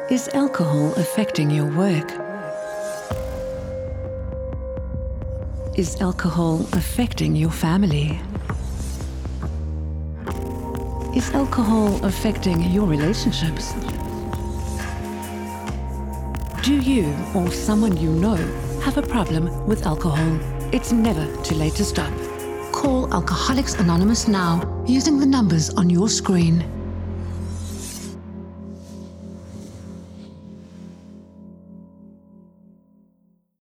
Is alcohol affecting your work? Is alcohol affecting your family? Is alcohol affecting your relationships? Do you or someone you know have a problem with alcohol? It's never too late to stop. Call Alcoholics Anonymous now using the numbers on your screen.